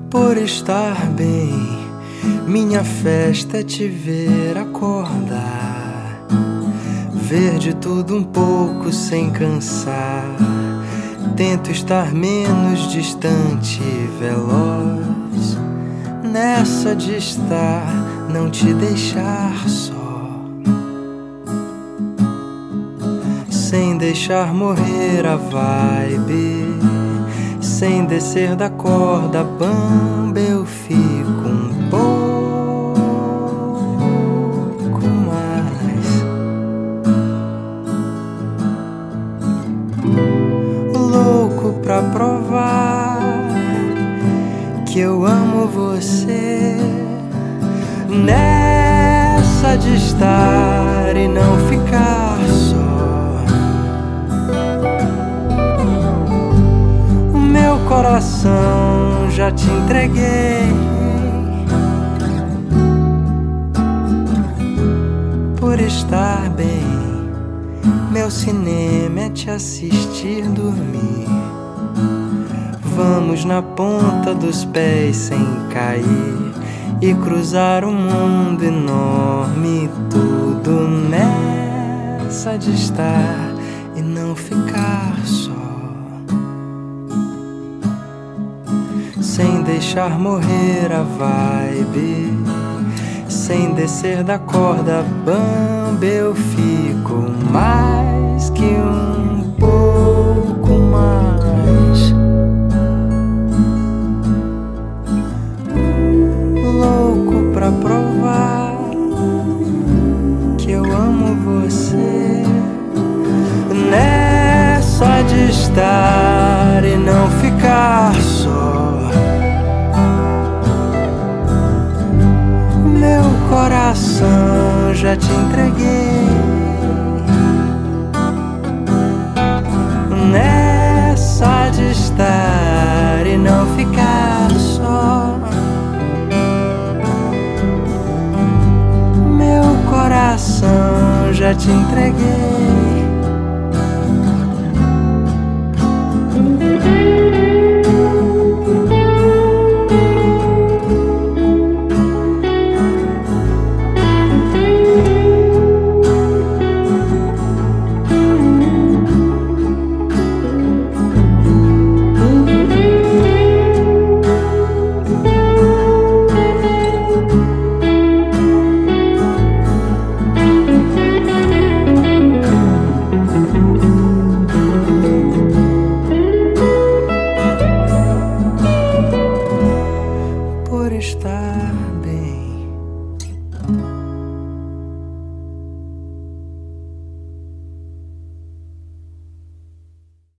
Por estar bem, minha festa é te ver acordar, ver de tudo um pouco sem cansar. Tento estar menos distante e veloz, nessa de estar, não te deixar só, sem deixar morrer a vibe. Sem descer da corda bamba eu fico um pouco mais louco pra provar que eu amo você, nessa de estar e não ficar só. Meu coração já te entreguei, por estar bem. Meu cinema é te assistir dormir. Vamos na ponta dos pés sem cair e cruzar um mundo enorme. Tudo nessa de estar e não ficar só, sem deixar morrer a vibe. Sem descer da corda bamba eu fico mais que um pouco mais louco pra provar que eu amo você, nessa de estar e não ficar só. Meu coração já te entreguei, nessa de estar e não ficar só. Meu coração já te entreguei. Por estar bem.